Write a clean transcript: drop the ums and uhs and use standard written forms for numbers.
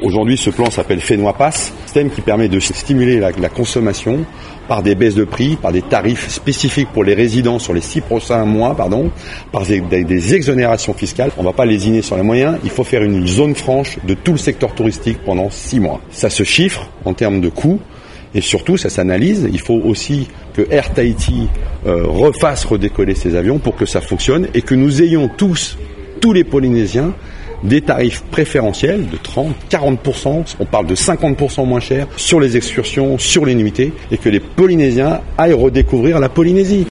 Aujourd'hui, ce plan s'appelle Fénois Pass, système qui permet de stimuler la consommation par des baisses de prix, par des tarifs spécifiques pour les résidents sur les 6 prochains mois, par des exonérations fiscales. On ne va pas lésiner sur les moyens, il faut faire une zone franche de tout le secteur touristique pendant 6 mois. Ça se chiffre en termes de coûts et surtout ça s'analyse. Il faut aussi que Air Tahiti refasse redécoller ses avions pour que ça fonctionne et que nous ayons tous les Polynésiens, des tarifs préférentiels de 30, 40%, on parle de 50% moins cher sur les excursions, sur les nuitées, et que les Polynésiens aillent redécouvrir la Polynésie.